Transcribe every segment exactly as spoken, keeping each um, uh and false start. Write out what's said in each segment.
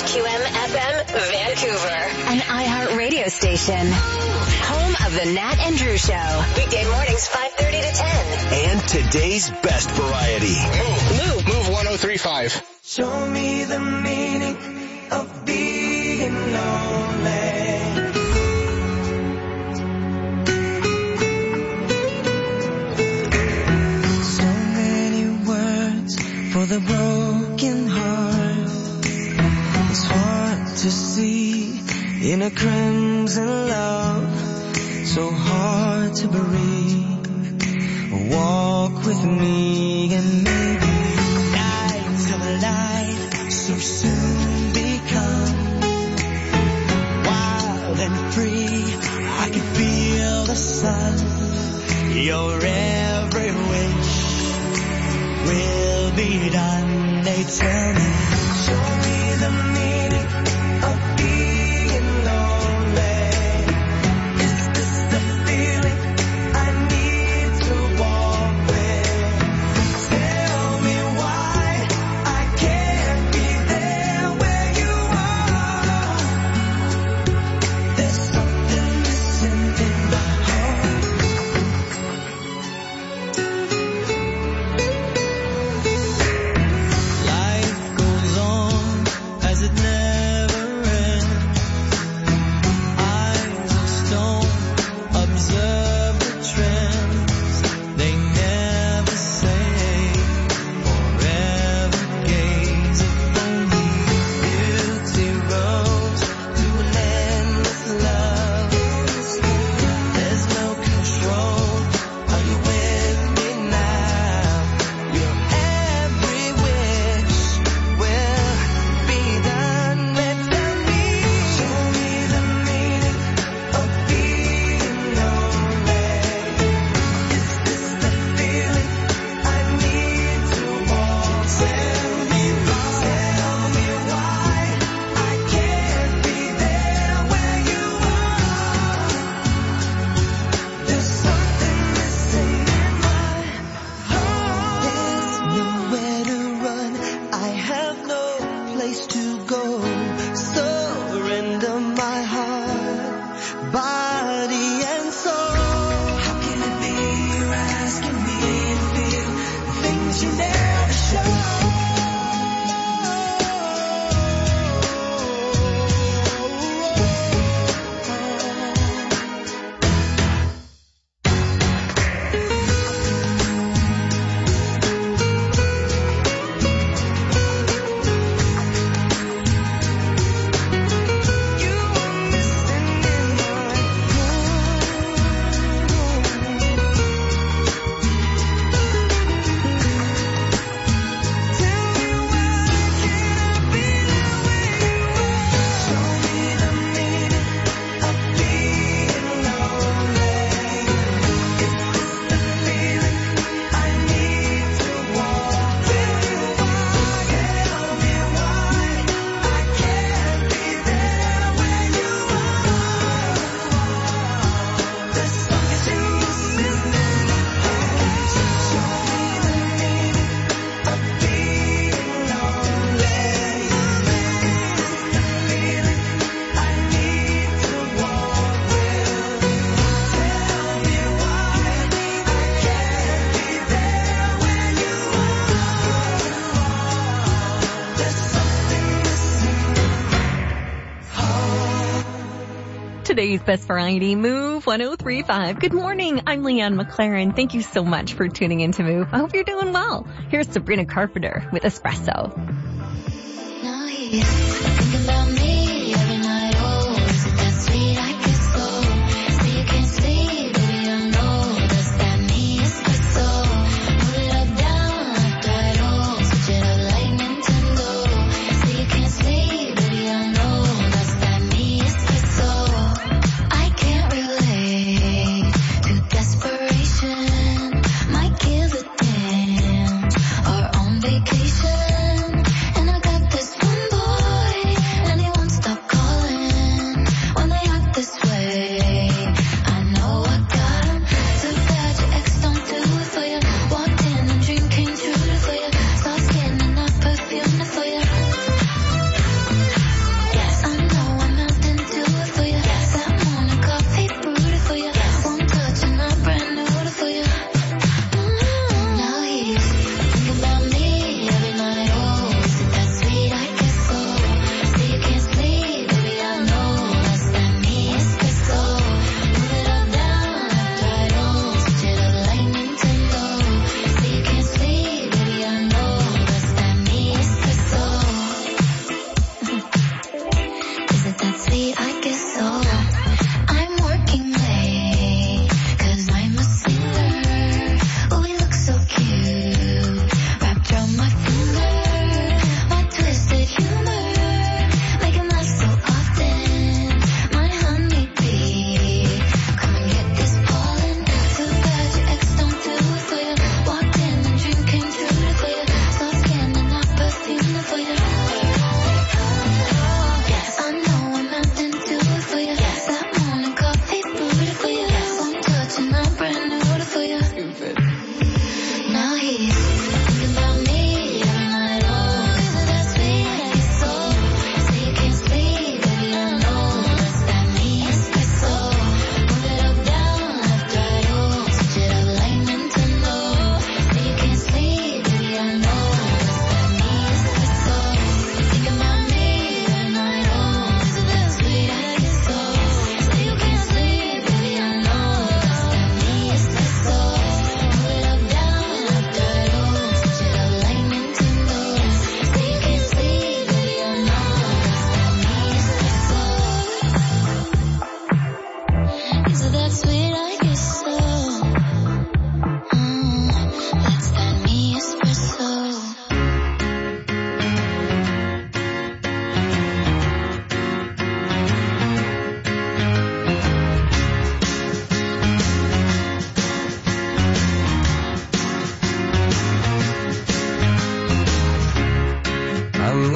Q M F M Vancouver. An iHeart radio station. Home of the Nat and Drew Show. Weekday mornings five thirty to ten. And today's best variety. Move. Move. Move one oh three point five. Show me the meaning of being lonely. So many words for the broken heart. It's hard to see in a crimson love. So hard to breathe. Walk with me and maybe nights of light so soon become wild and free. I can feel the sun. Your every wish will be done. They tell me, show me the meaning of being lonely. Is this the feeling I need to walk with? Tell me why I can't be there where you are. There's something missing in my heart. Life goes on as it never ends. Eyes of stone observe the trends. They never say forever gaze. If only beauty rose to an endless love. There's no control. Are you with me now? Your every wish will be done. Let tell me, show me the meaning of being lonely. Is this the feeling I need to walk? Tell me why, tell me why I can't be there where you are. There's something missing in my heart. There's nowhere to run. I have no place to go. Surrender my heart, body and soul. How can it be you're asking me to feel the things you never show? You are missing in my heart. Tell me why can't I be there where you are? Show me the meaning of being lonely. Is this the feeling I need to walk? Tell me why, tell me why I can't be there where you are. There's something missing in my heart. Show me the meaning of being lonely. Is this the feeling I need to walk with? Tell me why I can't be there where you are. There's something missing in my heart. Today's best variety, Move one oh three point five. Good morning. I'm Leanne McLaren. Thank you so much for tuning in to Move. I hope you're doing well. Here's Sabrina Carpenter with Espresso. Now he's thinking about me every night. Oh, is it that sweet I could go? Say you can't sleep, baby, I know. Does that mean espresso? Put it up, down, left, right, oh. Switch it up like Nintendo. Say you can't sleep, baby, I know. Does that mean espresso? I can't relate to desperation. Might give a damn. Or on vacation. And I got this one boy, and he won't stop calling when they act this way. I know I got him. Too bad your ex don't do it for you. Walked in and dream came true for you. Soft skin and not perfume for you.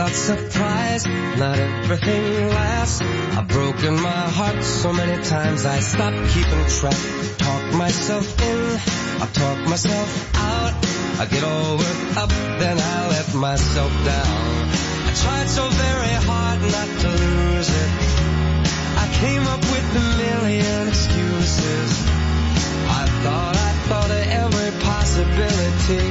not surprised, not everything lasts. I've broken my heart so many times I stopped keeping track. Talk myself in, I talk myself out. I get all worked up, then I let myself down. I tried so very hard not to lose it. I came up with a million excuses. I thought, I thought of every possibility.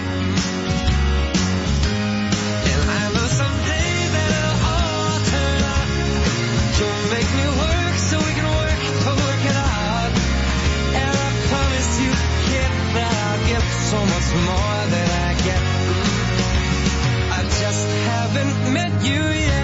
And I know someday that it'll all turn out. You'll make me work so we can work to work it out. And I promise you, kid, that I'll give so much more than I get. I just haven't met you yet.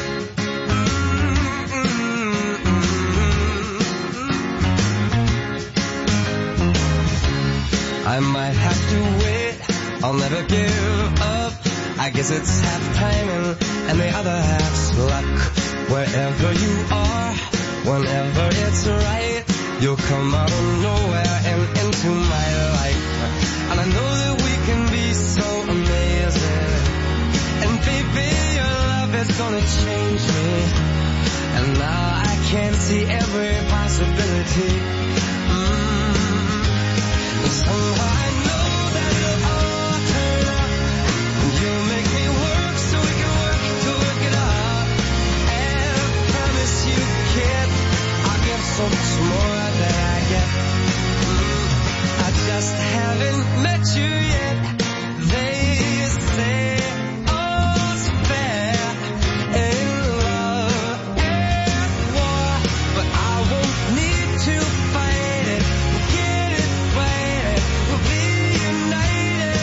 I might have to wait, I'll never give up. I guess it's half timing and the other half's luck. Wherever you are, whenever it's right, you'll come out of nowhere and into my life. And I know that we can be so amazing. And baby, your love is gonna change me. And now I can see every possibility. Mm. Somehow I know that it'll all turn out. You make me work so we can work to work it out. And I promise you, kid, I'll give so much more than I get. Mm, I just haven't met you yet. They say all's fair in love and war, but I won't need to fight it. We'll get it right. We'll be united.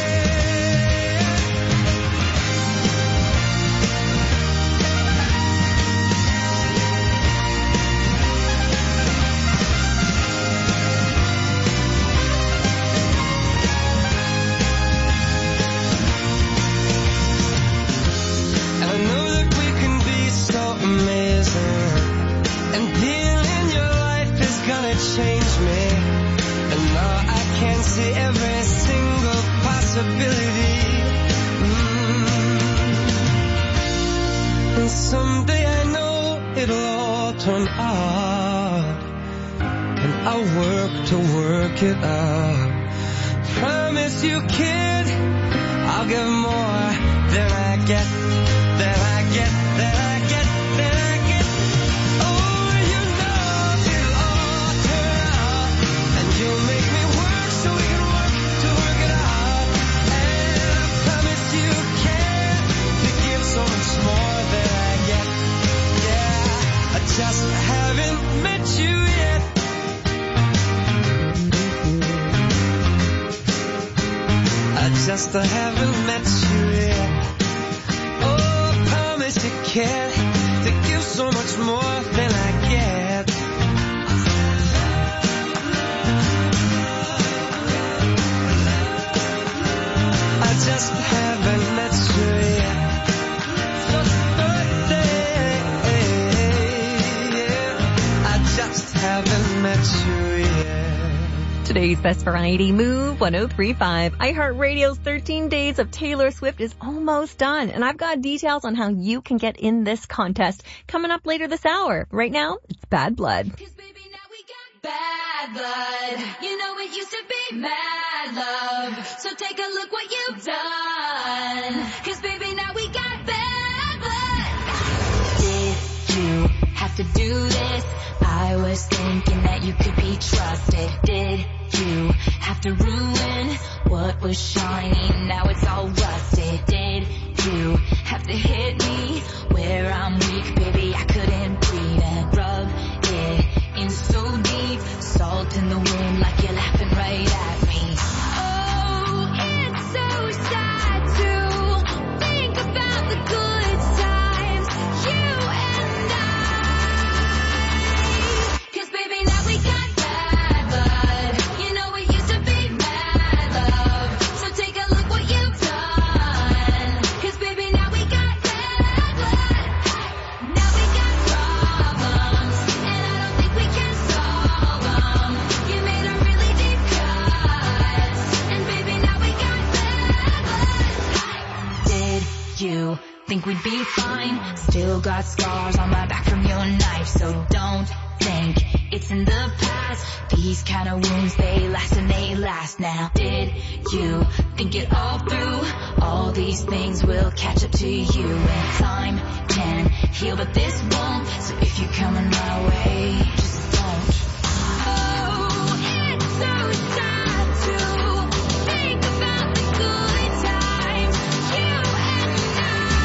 And I know that we can be so amazing. And being in your life is gonna change me. And now I can see every single possibility. Mm. And someday I know it'll all turn out. And I'll work to work it out. Promise you, kid, I'll give more than I get, than I get, than I get, than I get. Oh, you know it'll all turn out. And you'll make me work so we can work to work it out. And I promise you, kid, to give so much more than I get. Yeah, I just haven't met you yet. I just haven't met you yet. Oh, I promise you, kid, to give so much more than I get. I just haven't met you yet. Just birthday, yeah. I just haven't met you yet. Today's Best Variety, Move one oh three point five. iHeartRadio's thirteen Days of Taylor Swift is almost done, and I've got details on how you can get in this contest coming up later this hour. Right now, it's Bad Blood. Cause baby, now we got bad blood. You know it used to be mad love. So take a look what you've done. Cause baby, now we got bad blood. Did you have to do this? I was thinking that you could be trusted. Did you have to ruin what was shining? Now it's all rusted. Did you have to hit me where I'm weak? Baby, I couldn't breathe and rub it in so deep. Salt in the wind like you're laughing right at me. Oh, it's so sad to think about the good times you and I. Cause baby, now we got bad blood. You know it used to be mad love. So take a look what you've done. Cause baby, now we got bad blood. Now we got problems, and I don't think we can solve them. You made a really deep cut, and baby, now we got bad blood. Did you think we'd be fine. Still got scars on my back from your knife, so don't think it's in the past. These kind of wounds, they last and they last now. Did you think it all through? All these things will catch up to you, and time can heal, but this won't. So if you're coming my way, just don't. Oh, it's so sad to think about the good times, you and I.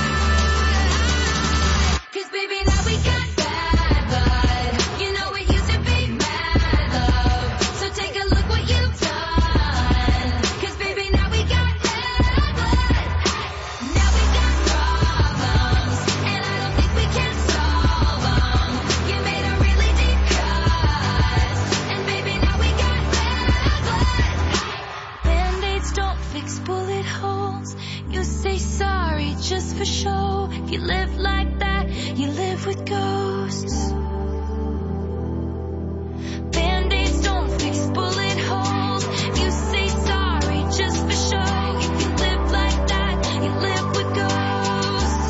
'Cause baby, now we got bad blood. You know it used to be mad love. So take a look what you've done. 'Cause baby, now we got bad blood. Now we got problems, and I don't think we can solve them. You made a really deep cut, and baby, now we got bad blood. Band-aids don't fix bullet holes. You say sorry just for show. If you live like that, you live with ghosts. Band-aids don't fix bullet holes. You say sorry just for show. If you live like that, you live with ghosts.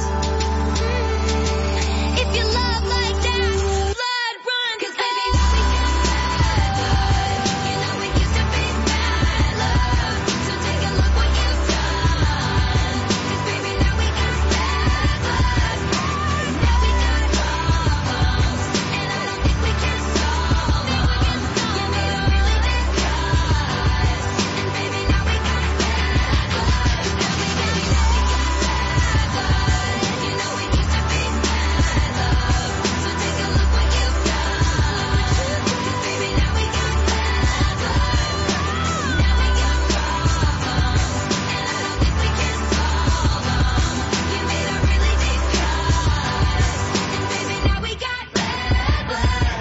If you love like that, blood run. 'Cause baby, now we got bad blood. You know it used to be mad love. So take a look what you've done. 'Cause baby, now we got bad blood. Now we got problems, and I don't think we can solve them. You made a really deep cut, and baby, now we got bad blood. Now we got, now we got bad blood. You know it used to be mad love. So take a look what you've done. 'Cause baby, now we got bad blood. Now we got problems, and I don't think we can solve them. You made a really deep cut, and baby, now we got bad blood.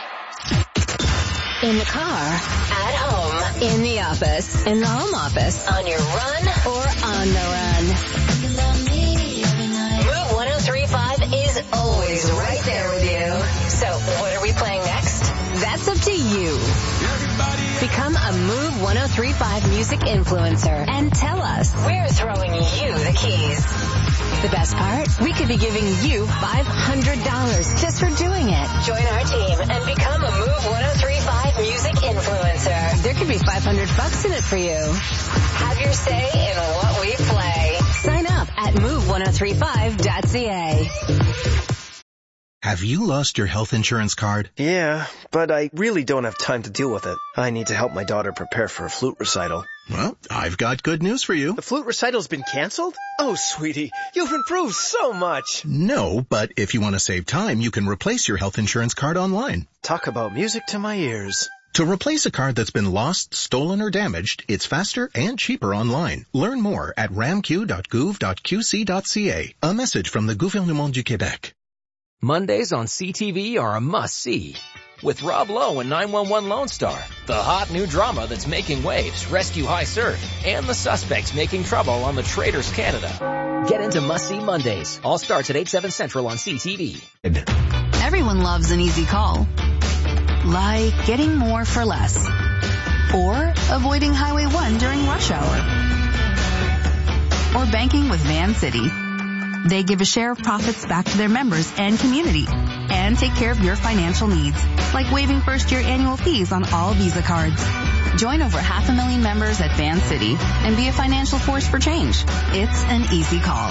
In the car, at home, in the office, in the home office, on your run or on the run. Move one oh three point five is always right there with you. So what are we playing next? That's up to you. Become a Move one oh three point five music influencer and tell us. We're throwing you the keys. The best part? We could be giving you five hundred dollars just for doing it. Join our team and become a Move one oh three point five music influencer. There could be five hundred bucks in it for you. Have your say in what we play. Sign up at move one oh three five dot c a. Have you lost your health insurance card? Yeah, but I really don't have time to deal with it. I need to help my daughter prepare for a flute recital. Well, I've got good news for you. The flute recital's been canceled? Oh, sweetie, you've improved so much. No, but if you want to save time, you can replace your health insurance card online. Talk about music to my ears. To replace a card that's been lost, stolen, or damaged, it's faster and cheaper online. Learn more at ramq dot gouv dot q c dot c a. A message from the Gouvernement du Québec. Mondays on C T V are a must-see. With Rob Lowe and nine one one Lone Star, the hot new drama that's making waves, Rescue High Surf, and the suspects making trouble on the Traders Canada. Get into must-see Mondays. All starts at eight, seven Central on C T V. Everyone loves an easy call. Like getting more for less. Or avoiding Highway one during rush hour. Or banking with Van City. They give a share of profits back to their members and community and take care of your financial needs, like waiving first-year annual fees on all Visa cards. Join over half a million members at Van City and be a financial force for change. It's an easy call.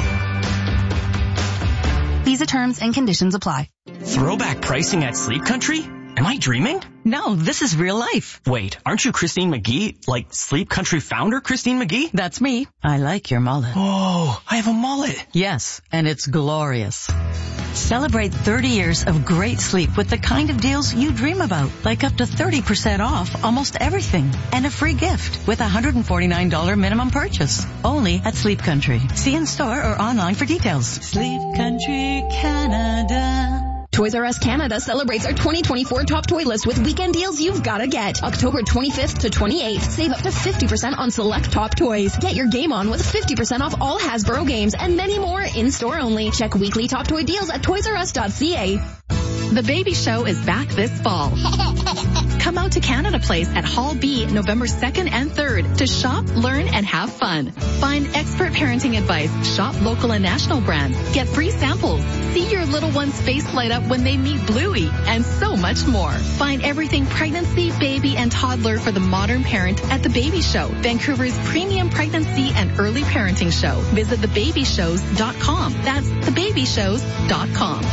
Visa terms and conditions apply. Throwback pricing at Sleep Country? Am I dreaming? No, this is real life. Wait, aren't you Christine McGee? Like Sleep Country founder Christine McGee? That's me. I like your mullet. Oh, I have a mullet. Yes, and it's glorious. Celebrate thirty years of great sleep with the kind of deals you dream about, like up to thirty percent off almost everything and a free gift with a one hundred forty-nine dollars minimum purchase. Only at Sleep Country. See in store or online for details. Sleep Country Canada. Toys R Us Canada celebrates our twenty twenty-four top toy list with weekend deals you've gotta get. October twenty-fifth to twenty-eighth, save up to fifty percent on select top toys. Get your game on with fifty percent off all Hasbro games and many more in-store only. Check weekly top toy deals at toys r us dot c a. The Baby Show is back this fall. Come Come out to Canada Place at Hall B November second and third to shop, learn, and have fun. Find expert parenting advice, shop local and national brands, get free samples, see your little one's face light up when they meet Bluey, and so much more. Find everything pregnancy, baby, and toddler for the modern parent at The Baby Show, Vancouver's premium pregnancy and early parenting show. Visit the baby shows dot com. That's the baby shows dot com.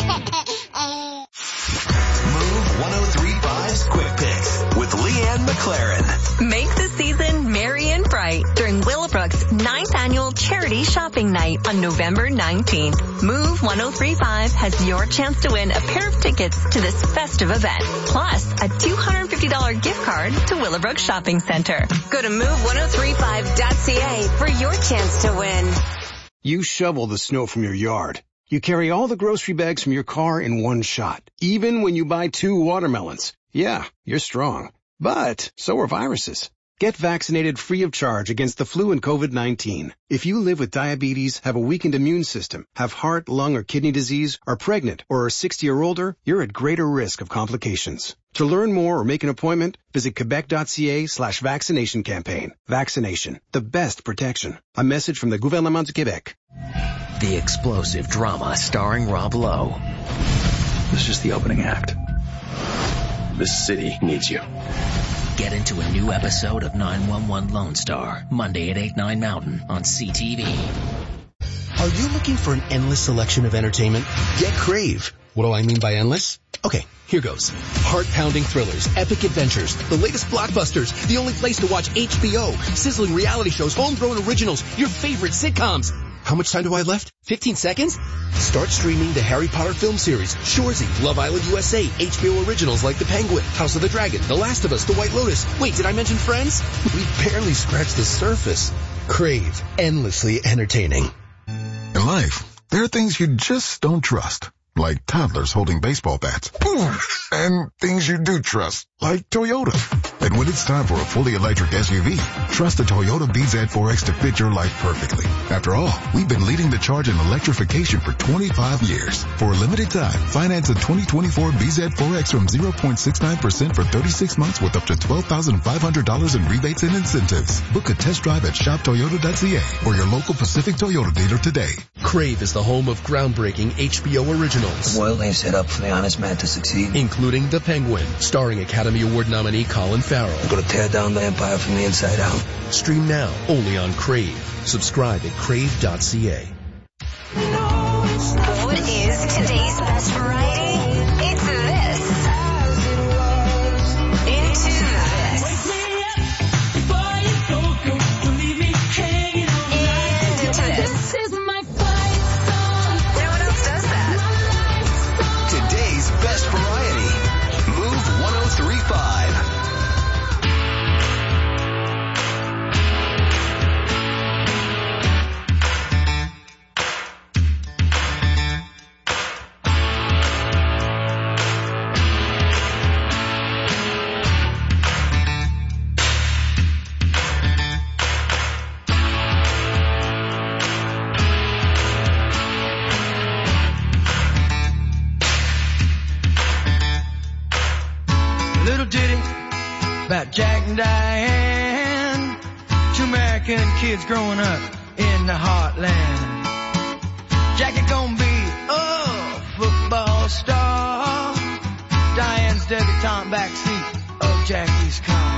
Move one oh three point five's Quick Picks with Leanne McLaren. Make the season merry and bright during Willowbrook's ninth annual charity shopping night on November nineteenth. Move one oh three point five has your chance to win a pair of tickets to this festive event, plus a two hundred fifty dollars gift card to Willowbrook Shopping Center. Go to move one oh three five dot c a for your chance to win. You shovel the snow from your yard. You carry all the grocery bags from your car in one shot, even when you buy two watermelons. Yeah, you're strong. But so are viruses. Get vaccinated free of charge against the flu and COVID nineteen. If you live with diabetes, have a weakened immune system, have heart, lung, or kidney disease, are pregnant, or are sixty or older, you're at greater risk of complications. To learn more or make an appointment, visit quebec dot c a slash vaccination campaign. Vaccination, the best protection. A message from the Gouvernement du Québec. The explosive drama starring Rob Lowe. This is just the opening act. This city needs you. Get into a new episode of nine one one Lone Star, Monday at eight, nine Mountain on C T V. Are you looking for an endless selection of entertainment? Get Crave. What do I mean by endless? Okay, here goes. Heart-pounding thrillers, epic adventures, the latest blockbusters, the only place to watch H B O, sizzling reality shows, homegrown originals, your favorite sitcoms. How much time do I have left? fifteen seconds? Start streaming the Harry Potter film series, Shoresy, Love Island U S A, H B O originals like The Penguin, House of the Dragon, The Last of Us, The White Lotus. Wait, did I mention Friends? We've barely scratched the surface. Crave. Endlessly entertaining. In life, there are things you just don't trust, like toddlers holding baseball bats. And things you do trust, like Toyota. And when it's time for a fully electric S U V, trust the Toyota B Z four X to fit your life perfectly. After all, we've been leading the charge in electrification for twenty-five years. For a limited time, finance a twenty twenty-four B Z four X from zero point six nine percent for thirty-six months with up to twelve thousand five hundred dollars in rebates and incentives. Book a test drive at shop toyota dot c a or your local Pacific Toyota dealer today. Crave is the home of groundbreaking H B O originals. The world ain't set up for the honest man to succeed. Including The Penguin, starring Academy Award nominee Colin Farrell. I'm gonna tear down the empire from the inside out. Stream now, only on Crave. Subscribe at crave dot c a. What is today's best variety? It's this. Into this. And into this. No one else does that. Today's best variety. Move one oh three point five. About Jack and Diane, two American kids growing up in the heartland. Jackie gonna be a football star. Diane's debutante backseat of Jackie's car.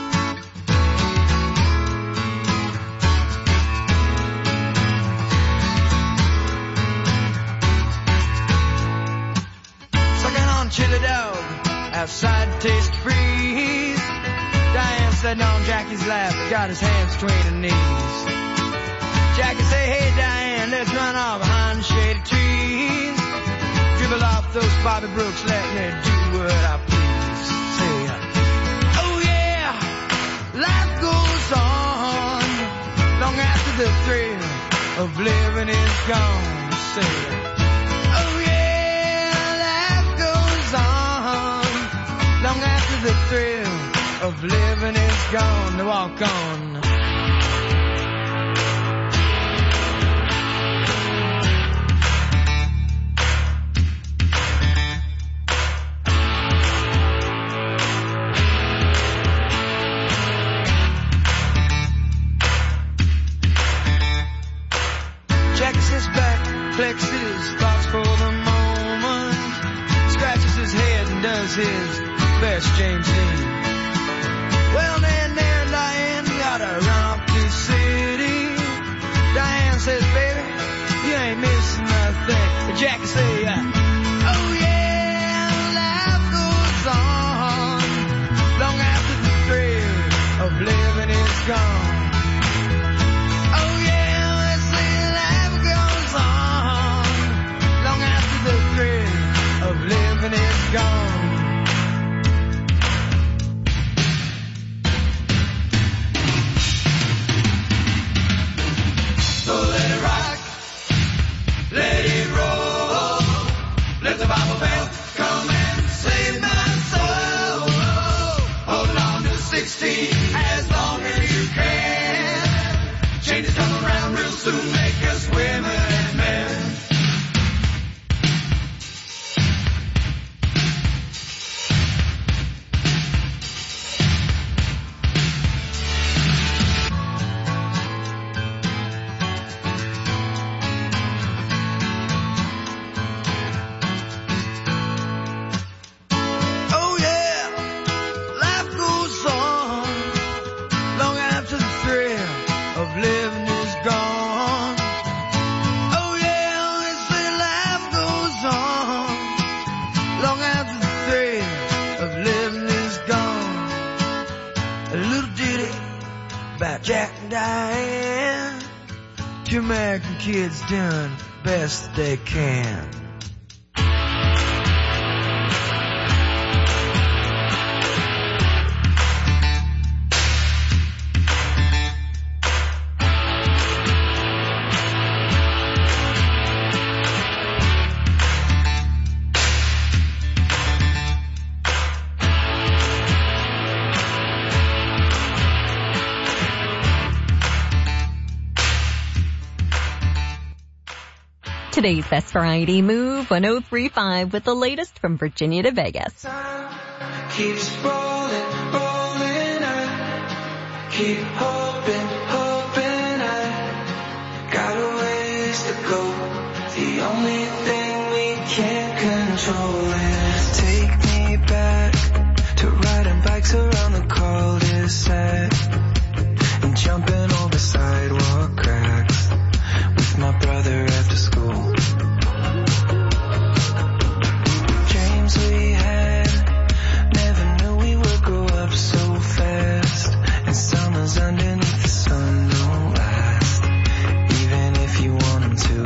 Sucking on chili dog outside Taste Freeze. Diane sitting on Jackie's lap, got his hands between her knees. Jackie say, hey Diane, let's run off behind the shady trees. Dribble off those Bobby Brooks, let me do what I please. Say, oh yeah, life goes on long after the thrill of living is gone. Say, oh yeah, life goes on long after the thrill of living is gone. To walk on. collects his thoughts for the moment, scratches his head and does his best James Dean. Well, then there Diane gotta run up to the city. Diane says, baby, you ain't missing nothing. But Jackie say, uh, oh yeah, life goes on long after the thrill of living is gone. Oh yeah, they say life goes on long after the thrill of living is gone. So let it rock, let it roll, let the Bible bell come and save my soul. Hold on to sixteen as long as you can. Changes come around real soon, make us women and men. Oh yeah, life goes on long after the thrill of living is gone. Oh yeah, they say life goes on long after the thrill of living is gone. A little ditty about Jack and Diane, two American kids doing the best that they can. Today's Best Variety Move one oh three point five with the latest from Virginia to Vegas. Keeps rolling, rolling on. Keep hoping, hoping I got a ways to go. The only thing we can't control is take me back to riding bikes around the cul-de-sac and jumping over sidewalk cracks with my brother after school. Dreams we had, never knew we would grow up so fast. And summers underneath the sun don't last, even if you want them to.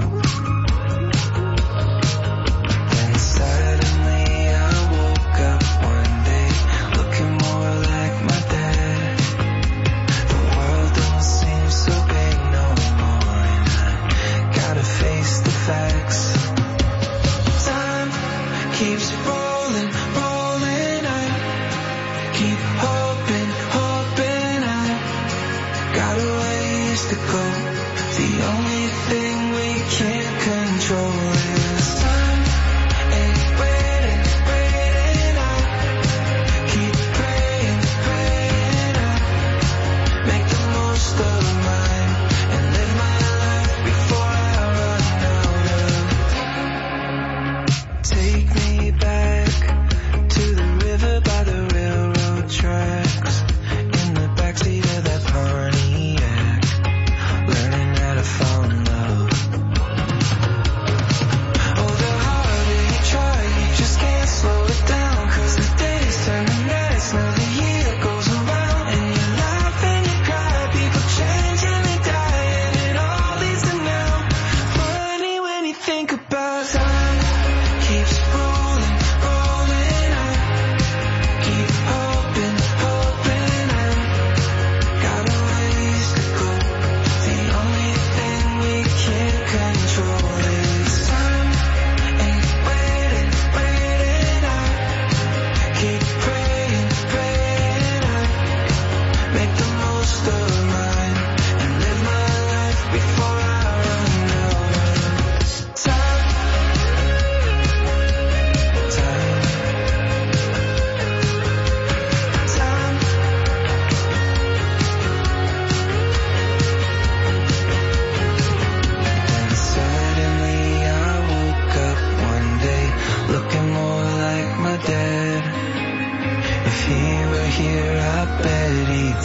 Then suddenly I woke up one day, looking more like my dad. The world don't seem so big no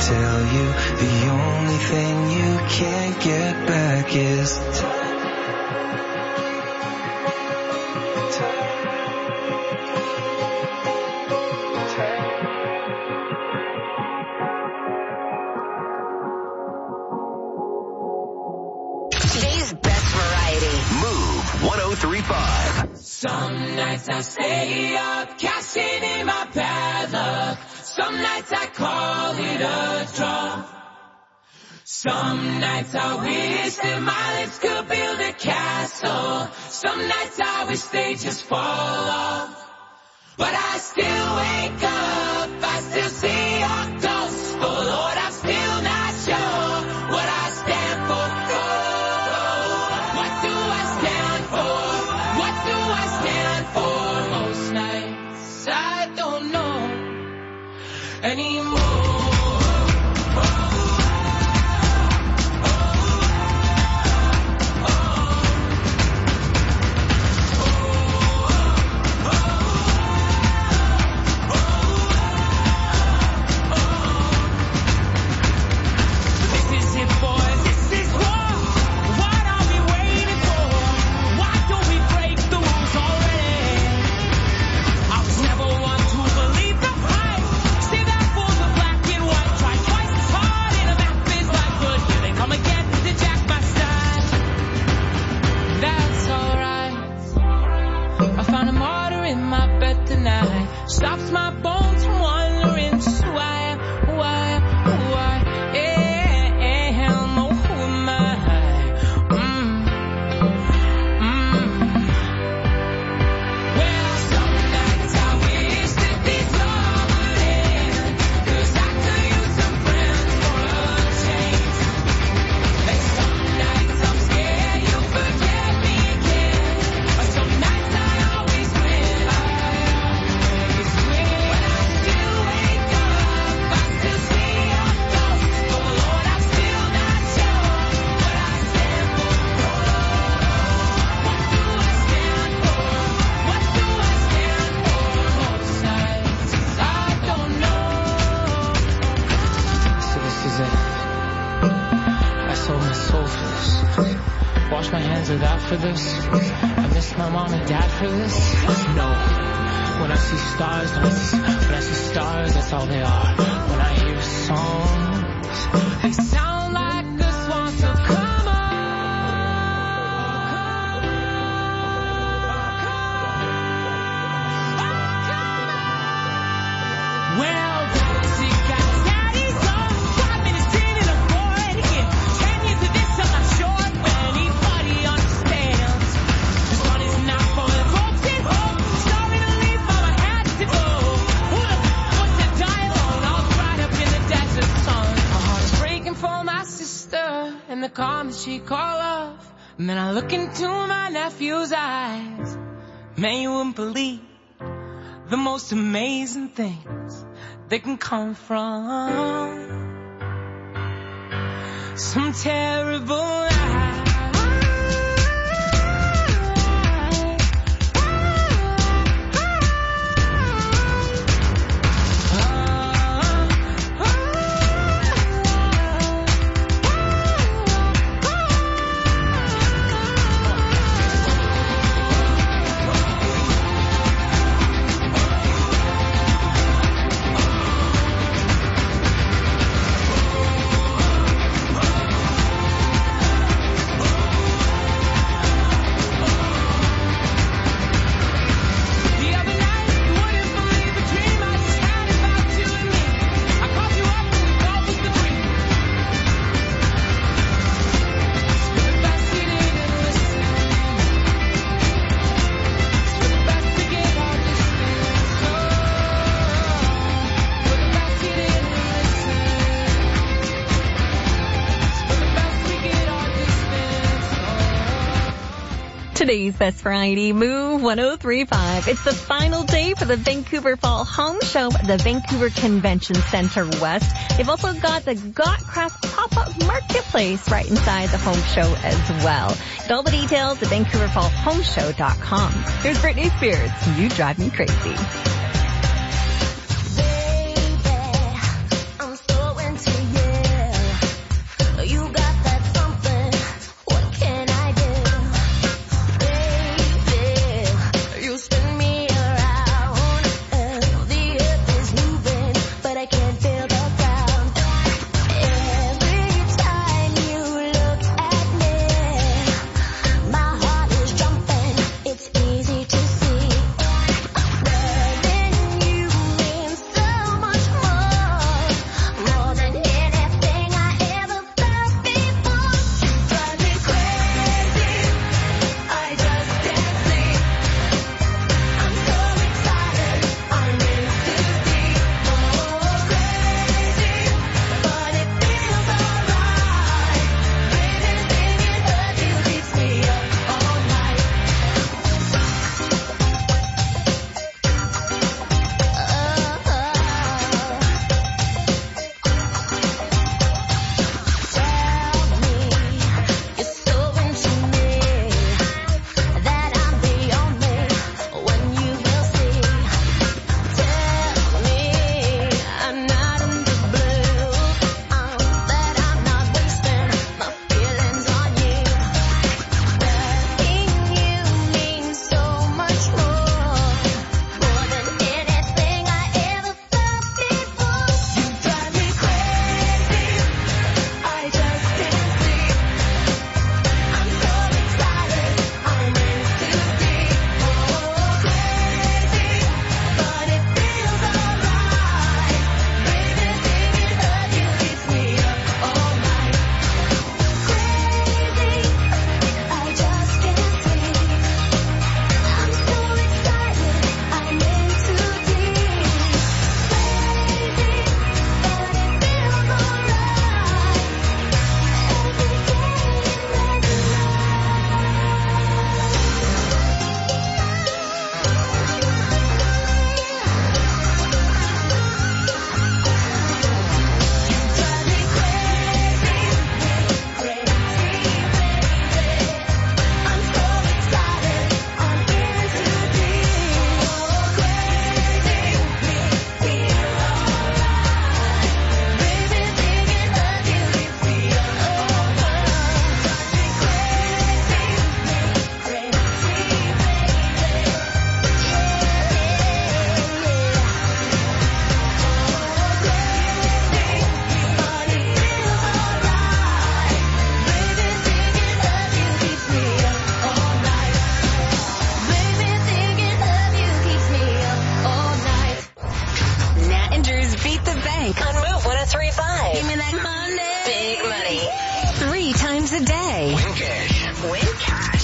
tell you the only thing you can't get back is time. Today's best variety. Move one oh three point five. Some nights I stay up, cashing in my bad luck. Some nights I call it a draw. Some nights I wish that my lips could build a castle. Some nights I wish they just fall off. But I still wake up, I still see your ghost. Oh Lord, I'm still not sure what I stand for. Oh, what do I stand for? What do I stand for? Most nights I don't know anymore. Stops my bones from wondering just why, why, why am, oh, who am I? Mm, mm. Well, some nights I wish that this all would end, 'cause I could use some friends for a change. And some nights I'm scared you'll forget me again, but some nights I always win. I wash my hands of that for this. I miss my mom and dad for this. No. When I see stars, when I see, when I see stars, that's all they are. When I hear songs, they sound like the swans of come on. Well, see, got daddy's on. Five minutes in and I'm bored again. Ten years of this, I'm not sure when anybody understands. This one is not for the broken home. Sorry to leave, mama had to go. Who the f was to die alone? I was right up in the desert sun. My heart is breaking for my sister and the calm that she called love. And then I look into my nephew's eyes. Man, you wouldn't believe the most amazing things that can come from some terrible lie. Today's Best Variety, Move one oh three point five. It's the final day for the Vancouver Fall Home Show at the Vancouver Convention Centre West. They've also got the Gotcraft Pop-Up Marketplace right inside the home show as well. Get all the details at vancouver fall home show dot com. Here's Britney Spears, You Drive Me Crazy. I'm so into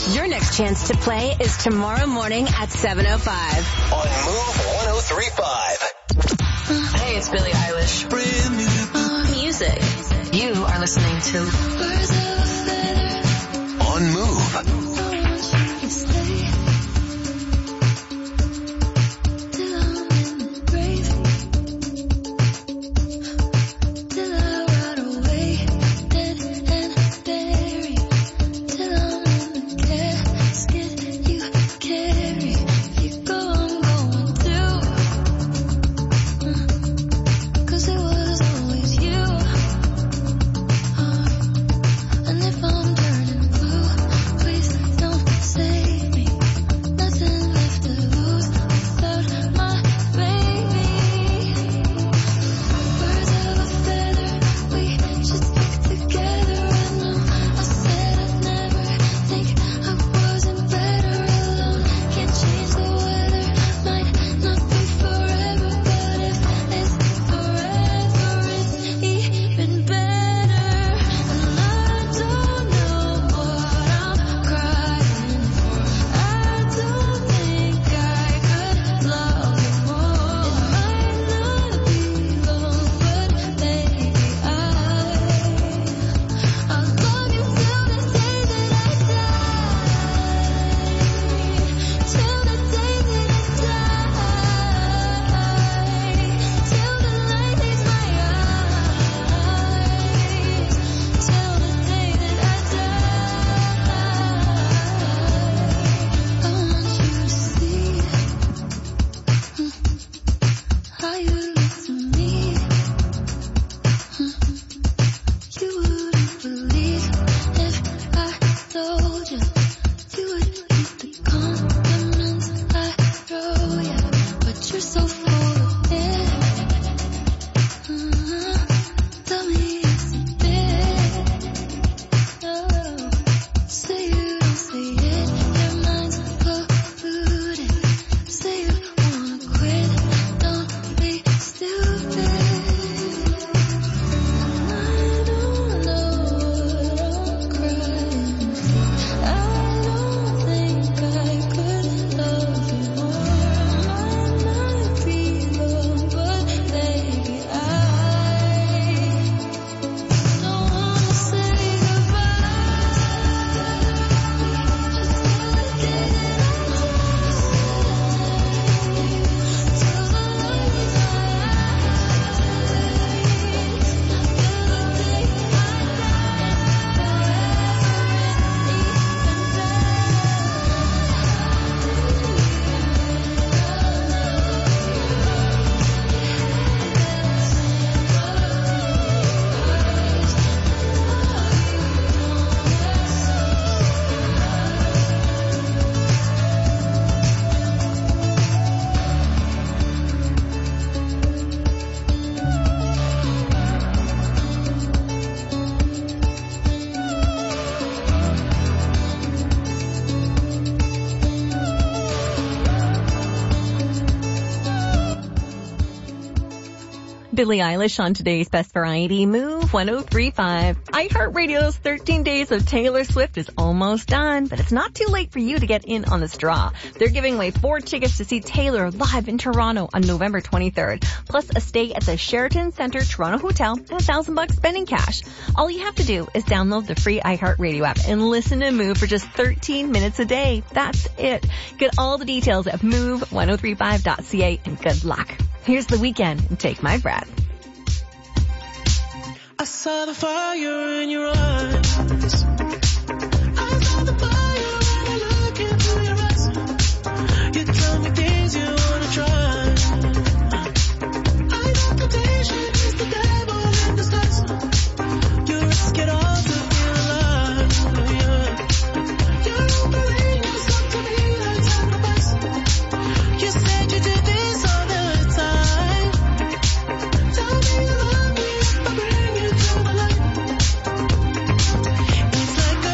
Your next chance to play is tomorrow morning at seven oh five. On Move one oh three point five. Hey, it's Billie Eilish. Music. You are listening to On Move. Billie Eilish on today's Best Variety, Move one oh three point five. iHeartRadio's thirteen Days of Taylor Swift is almost done, but it's not too late for you to get in on this draw. They're giving away four tickets to see Taylor live in Toronto on November twenty-third, plus a stay at the Sheraton Centre Toronto Hotel and a thousand bucks spending cash. All you have to do is download the free iHeartRadio app and listen to Move for just thirteen minutes a day. That's it. Get all the details at move one oh three five dot c a and good luck. Here's The Weeknd and Take My Breath. I saw the fire in your eyes. I saw the fire when I look into your eyes. You tell me things you wanna try. I know temptation is the devil in disguise. You risk it all to feel alive. Yeah. You're offering yourself to me like sacrifice. You said you did this all the time. Tell me you love me if I bring you to the light. It's like a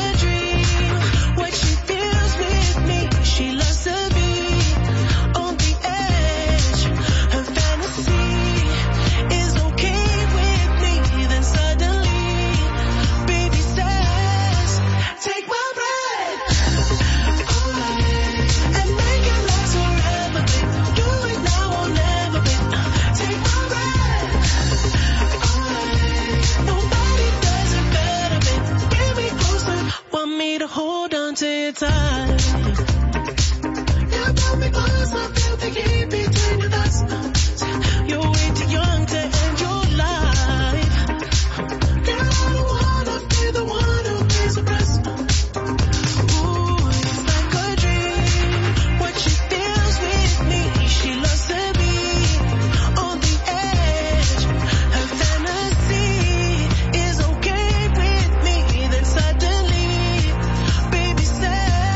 You pull me close, I feel the heat between your thighs. You're way too young to end your life. Girl, I don't wanna be the one who pays the price. Ooh, it's like a dream. What she feels with me, she loves to be on the edge. Her fantasy is okay with me. Then suddenly, baby says,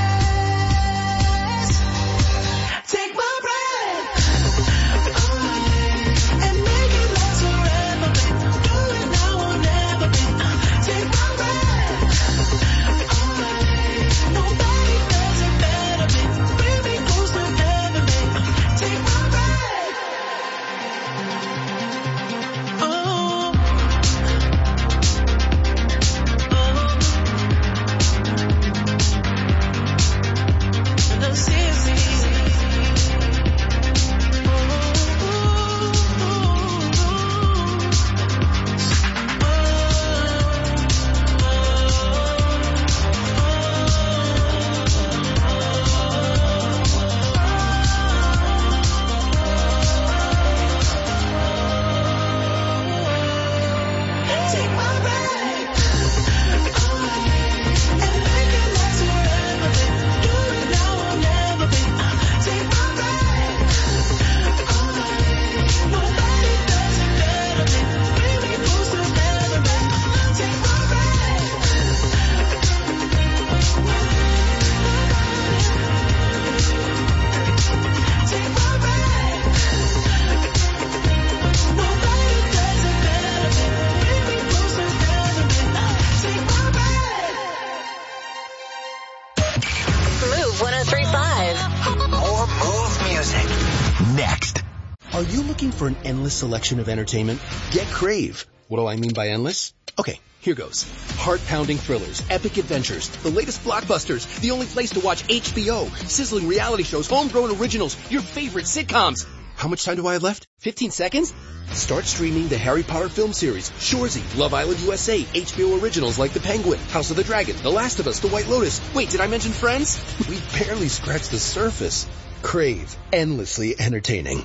take my breath away and make it last forever, babe. Do it now or never, babe. Take my breath away. Nobody does it better, babe. Bring me close to heaven, babe. Take my breath. Oh. Oh. No, seriously. Take my breath away and make it last forever, babe. Do it now or never, babe. Take my breath away. Nobody does it better, babe. Bring me close to heaven, babe. Take my breath. Take my breath. Nobody does it better, babe. Bring me close to heaven, babe. Take my breath. Move one oh three point five. More Move music. Next. Are you looking for an endless selection of entertainment? Get Crave. What do I mean by endless? Okay, here goes. Heart-pounding thrillers, epic adventures, the latest blockbusters, the only place to watch H B O, sizzling reality shows, homegrown originals, your favorite sitcoms. How much time do I have left? fifteen seconds? Start streaming the Harry Potter film series, Shoresy, Love Island U S A, H B O originals like The Penguin, House of the Dragon, The Last of Us, The White Lotus. Wait, did I mention Friends? We barely scratched the surface. Crave. Endlessly entertaining.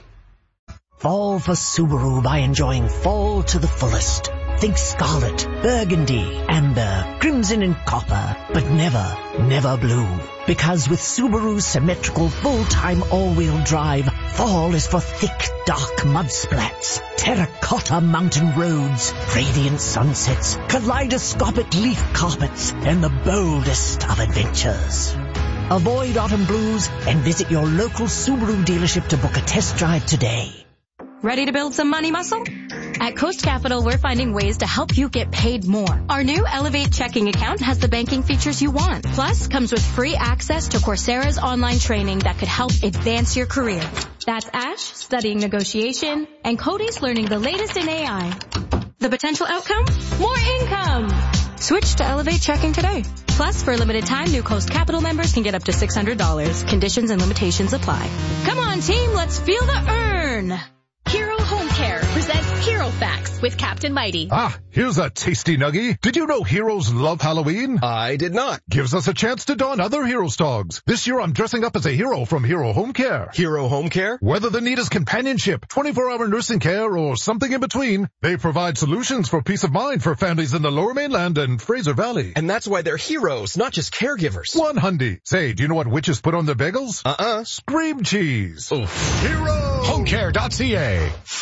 Fall for Subaru by enjoying fall to the fullest. Think scarlet, burgundy, amber, crimson and copper, but never, never blue. Because with Subaru's symmetrical full-time all-wheel drive, fall is for thick, dark mud splats, terracotta mountain roads, radiant sunsets, kaleidoscopic leaf carpets, and the boldest of adventures. Avoid autumn blues and visit your local Subaru dealership to book a test drive today. Ready to build some money muscle? At Coast Capital, we're finding ways to help you get paid more. Our new Elevate checking account has the banking features you want. Plus, comes with free access to Coursera's online training that could help advance your career. That's Ash studying negotiation and Cody's learning the latest in A I. The potential outcome? More income! Switch to Elevate checking today. Plus, for a limited time, new Coast Capital members can get up to six hundred dollars. Conditions and limitations apply. Come on, team, let's feel the earn! Hero Home Care presents Hero Facts with Captain Mighty. Ah, here's a tasty nuggie. Did you know heroes love Halloween? I did not. Gives us a chance to don other heroes' togs. This year I'm dressing up as a hero from Hero Home Care. Hero Home Care? Whether the need is companionship, twenty-four hour nursing care, or something in between, they provide solutions for peace of mind for families in the Lower Mainland and Fraser Valley. And that's why they're heroes, not just caregivers. One hundy. Say, do you know what witches put on their bagels? Uh-uh. Scream cheese. Oof. Hero homecare dot c a.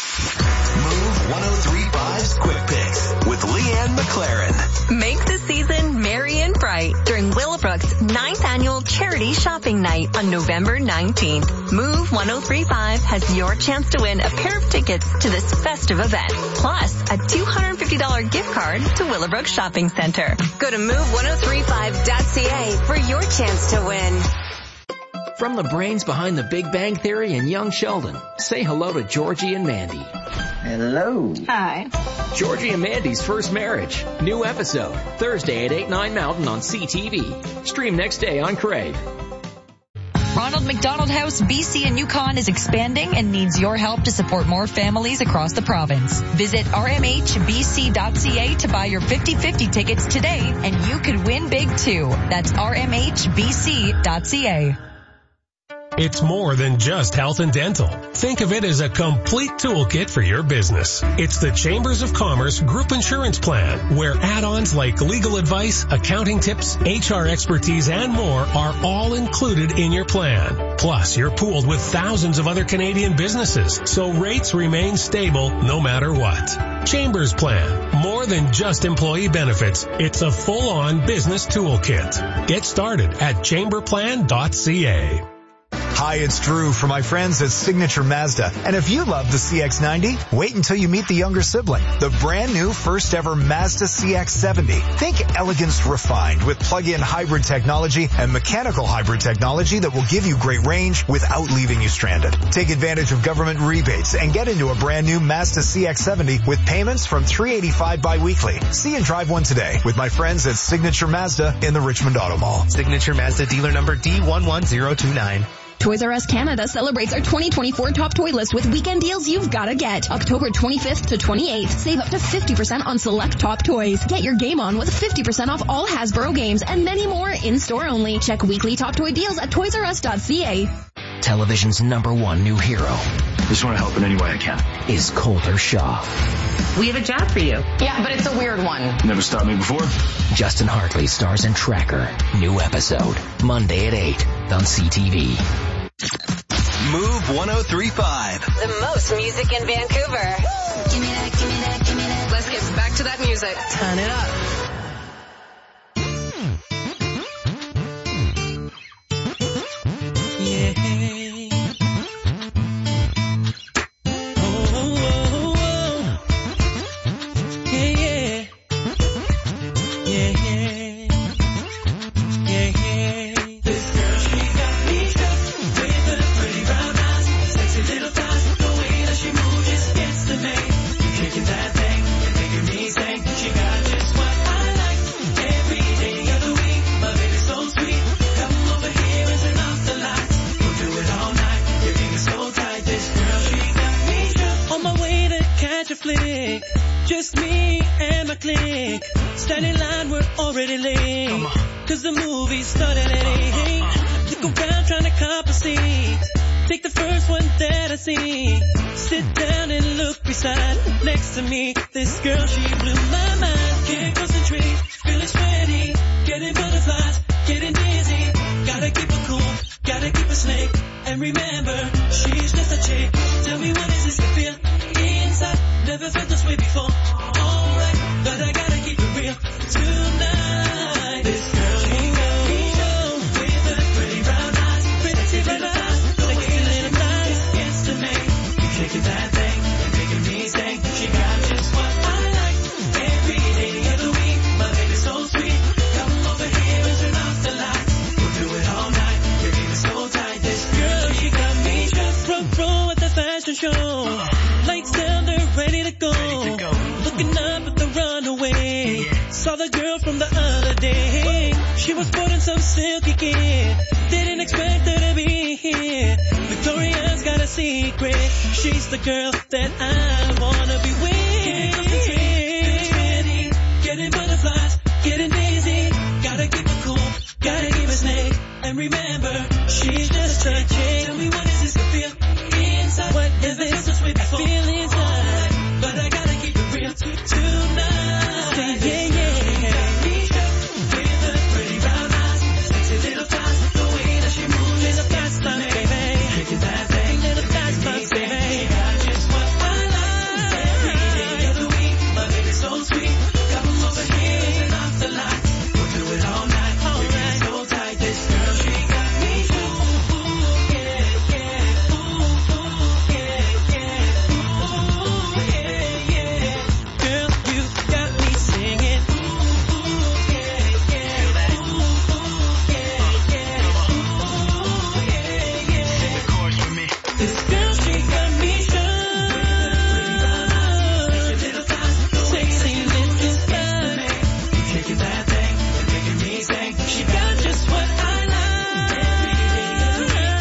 Move one oh three point five's Quick Picks with Leanne McLaren. Make the season merry and bright during Willowbrook's ninth annual charity shopping night on November nineteenth. Move one oh three point five has your chance to win a pair of tickets to this festive event, plus a two hundred fifty dollars gift card to Willowbrook Shopping Center. Go to move one oh three point five dot c a for your chance to win. From the brains behind The Big Bang Theory and Young Sheldon, say hello to Georgie and Mandy. Hello. Hi. Georgie and Mandy's First Marriage. New episode, Thursday at eight, nine Mountain on C T V. Stream next day on Crave. Ronald McDonald House B C in Yukon is expanding and needs your help to support more families across the province. Visit r m h b c dot c a to buy your fifty-fifty tickets today, and you could win big too. That's r m h b c dot c a. It's more than just health and dental. Think of it as a complete toolkit for your business. It's the Chambers of Commerce Group Insurance Plan, where add-ons like legal advice, accounting tips, H R expertise, and more are all included in your plan. Plus, you're pooled with thousands of other Canadian businesses, so rates remain stable no matter what. Chambers Plan, more than just employee benefits. It's a full-on business toolkit. Get started at chamber plan dot c a. Hi, it's Drew from my friends at Signature Mazda. And if you love the C X ninety, wait until you meet the younger sibling, the brand new first ever Mazda C X seventy. Think elegance refined with plug-in hybrid technology and mechanical hybrid technology that will give you great range without leaving you stranded. Take advantage of government rebates and get into a brand new Mazda C X seventy with payments from three hundred eighty-five dollars bi-weekly. See and drive one today with my friends at Signature Mazda in the Richmond Auto Mall. Signature Mazda dealer number D one one zero two nine. Toys R Us Canada celebrates our twenty twenty-four top toy list with weekend deals you've gotta get. October twenty-fifth to twenty-eighth, save up to fifty percent on select top toys. Get your game on with fifty percent off all Hasbro games and many more in-store only. Check weekly top toy deals at toys r us dot c a. Television's number one new hero Just want to help in any way I can. is Colter Shaw. We have a job for you. Yeah, but it's a weird one. Never stopped me before. Justin Hartley stars in Tracker. New episode, Monday at eight on C T V. Move one oh three point five. The most music in Vancouver. Give me that, give me that, give me that. Let's get back to that music. Turn it up. Just me and my clique. Standing in line, we're already late. Cause the movie started at eight. Look around trying to cop a seat. Take the first one that I see. Sit down and look beside. Next to me, this girl, she blew my mind. Can't concentrate, feeling sweaty. Getting butterflies, getting dizzy. Gotta keep her cool, gotta keep her snake. And remember, she's just a chick. Tell me what is this to feel inside? Never felt this way before. Alright, but I gotta keep it real tonight. This girl, she got me show with her pretty brown eyes, pretty brown eyes, sexy little thighs. Gets to me, you shaking that thing and making me sing. She got just what I like every day of the week. My baby's so sweet. Come over here and turn off the lights. We'll do it all night. Your game is so tight. This girl, she got me just front row at the fashion show. Lights down, they're ready to go. Ready to go. Looking up at the runaway. Yeah. Saw the girl from the other day. She was sporting some silky kid. Didn't expect her to be here. Victoria's got a secret. She's the girl that I wanna be with. Getting, getting butterflies, getting dizzy. Gotta keep her cool, gotta keep her snake. And remember, she's just a chick. Tell me what is this to feel inside? What is this? This way before. I feel inside, but I gotta keep it real tonight. Say yeah, yeah. With her pretty brown eyes, sexy little thighs, the way that she moves, little thighs, my baby. Shaking that thing, little thighs, my baby. Got just what I like. Every day of the week, my baby's so sweet. Come over here and turn off the lights. We'll do it all night. All night, so tight. This girl, she got me too. Ooh, yeah, yeah. Ooh, ooh, yeah, yeah. Ooh, yeah, yeah. Girl, you got me singing. Ooh, ooh, yeah, yeah. Ooh, ooh, yeah, yeah. Ooh, yeah, yeah. Sing the chorus with me. This girl, she got me sure. Sexy little thighs, sexy little thighs. Shaking that thing, and making me sing. She got just what I like. Every day of the week,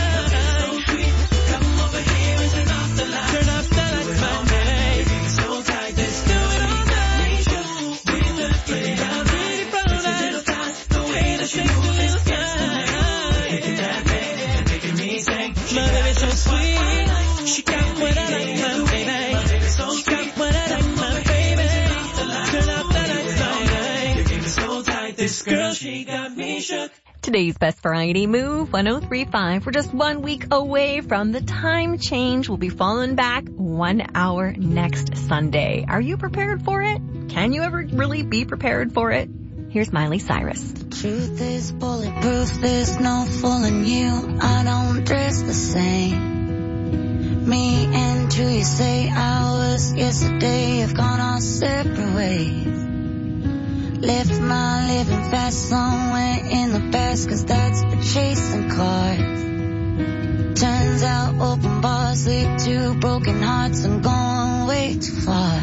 shook. Today's Best Variety Move, one oh three point five. We're just one week away from the time change. We'll be falling back one hour next Sunday. Are you prepared for it? Can you ever really be prepared for it? Here's Miley Cyrus. Truth is bulletproof, there's no fooling you. I don't dress the same. Me and who you say I was yesterday have gone our separate ways. Left my living fast somewhere in the past, cause that's for chasing cars. Turns out open bars lead to broken hearts. I'm going way too far.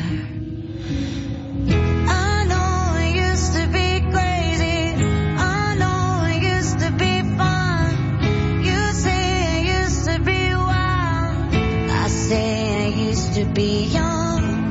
I know it used to be crazy. I know it used to be fun. You say it used to be wild. I say it used to be young.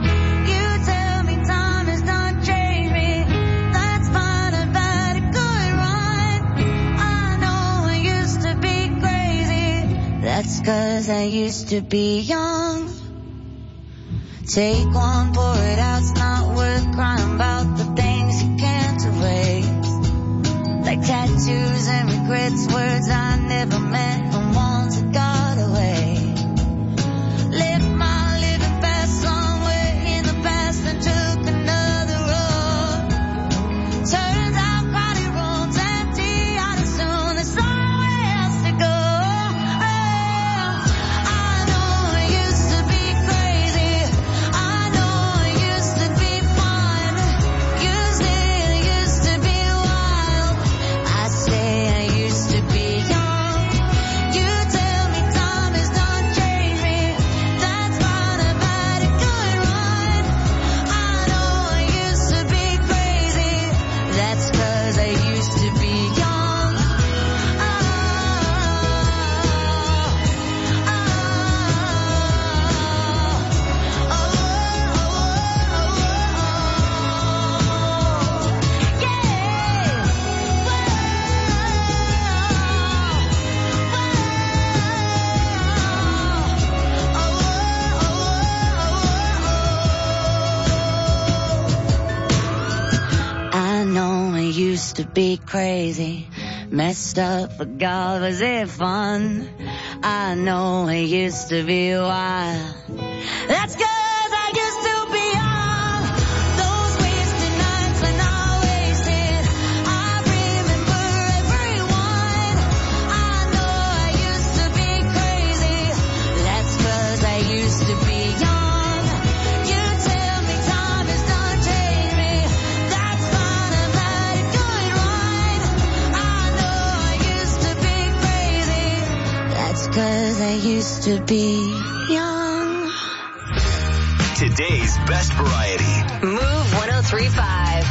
That's cause I used to be young. Take one, pour it out, it's not worth crying about the things you can't erase. Like tattoos and regrets, words I never meant, and ones that got away. Left my living fast somewhere in the past and took another road. Turns out crowded rooms empty out of soon, there's somewhere else to go. Used to be crazy, messed up, but God, was it fun? I know it used to be wild. That's cause I used to be young. Those wasted nights when I wasted, I remember everyone. I know I used to be crazy. That's cause I used to be young. Cause I used to be young. Today's Best Variety. Move one oh three point five.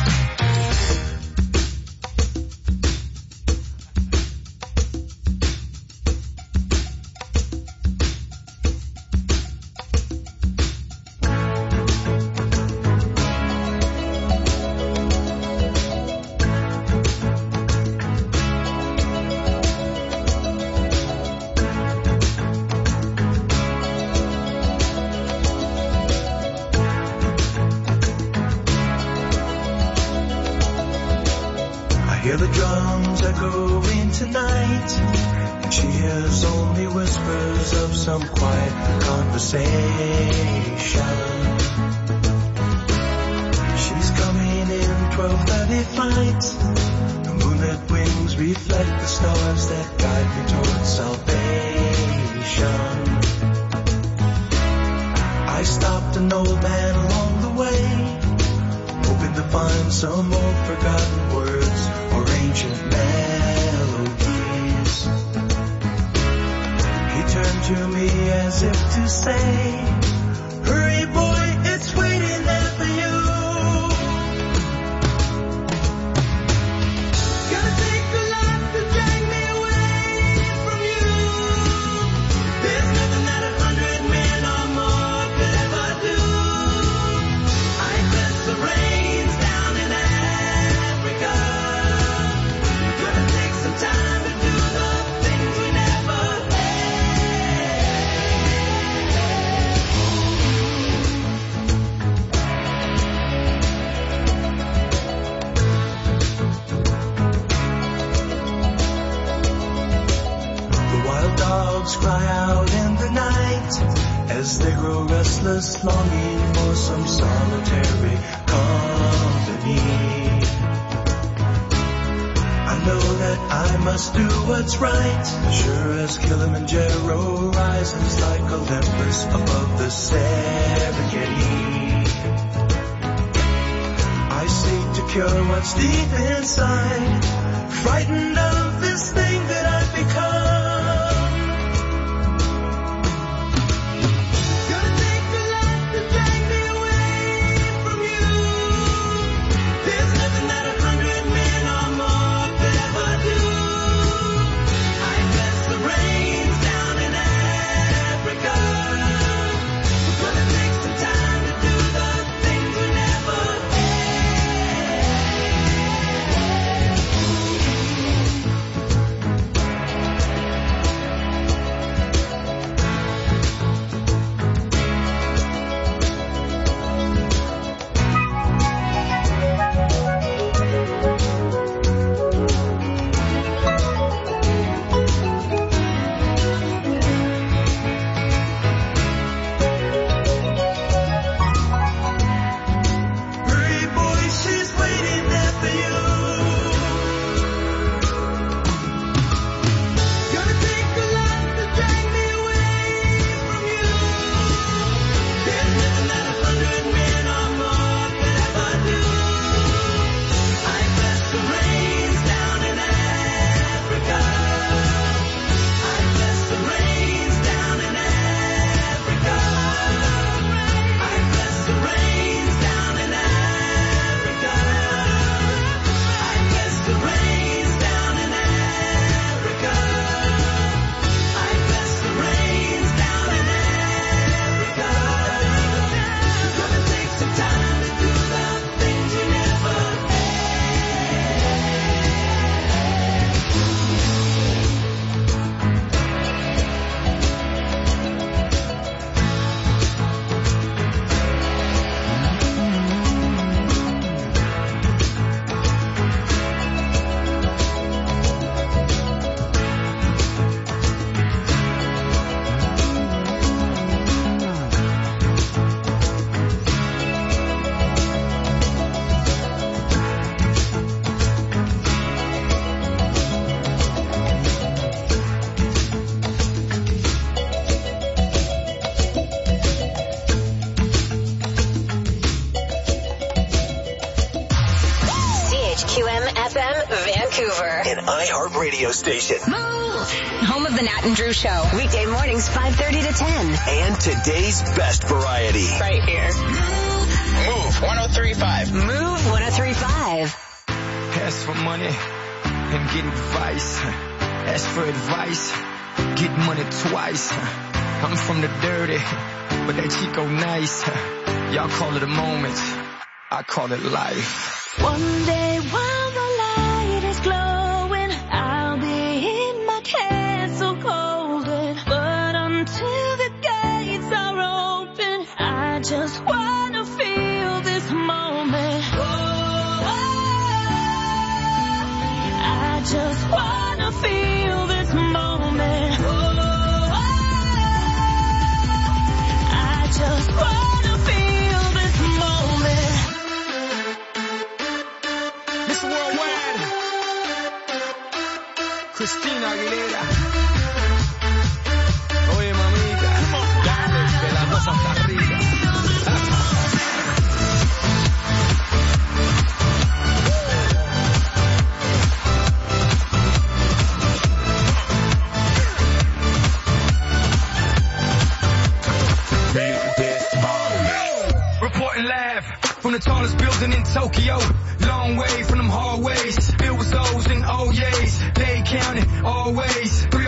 Hear the drums echoing tonight, and she hears only whispers of some quiet conversation. She's coming in twelve thirty flight. The moonlit wings reflect the stars that guide me towards salvation. I stopped an old man along the way, hoping to find some old forgotten words or ancient melodies. He turned to me as if to say, hurry boy, it's waiting there for you. Gotta take a lot to drag me away from you. There's nothing that a hundred men or more could ever do. I bet the rain's down in Africa. Gonna take some time to do the things we never had. birds cry out in the night as they grow restless, longing for some solitary company. I know that I must do what's right, sure as Kilimanjaro rises like Olympus above the Serengeti. I seek to cure what's deep inside, frightened of this thing that I've become. Gonna take the life to drag me away from you. There's nothing that a hundred men or more could ever do. I bless the rains down in Africa. We're gonna take some time to do the things we never Hurry, boy, she's waiting there for you. Gonna take the life to drag me away from you. There's nothing that a hundred men or more could ever do. I bless the rains down in Africa. I bless the rains down in Africa. I bless the rains down in Africa. I bless the rains down in Africa. I bless the rains down in Africa. We're gonna take some time to do the things we never C H Q M F M Vancouver. An iHeart radio station. Move! Home of the Nat and Drew Show. Weekday mornings five thirty to ten. And today's best variety. Right here. Move one oh three point five. Move one oh three point five. Ask for money and get advice. Ask for advice, get money twice. I'm from the dirty, but that Chico nice. Y'all call it a moment, I call it life. One day while the light is glowing, I'll be in my castle golden. But until the gates are open, I just wanna feel this moment. Oh, I just wanna feel this moment. Oh, I just wanna feel this moment. Miss Worldwide, Christina Aguilera. Oye, mamita, dale, que la cosa está rica. Reporting live from the tallest building in Tokyo. Long way from them hallways, filled with O's and O's. They counting always.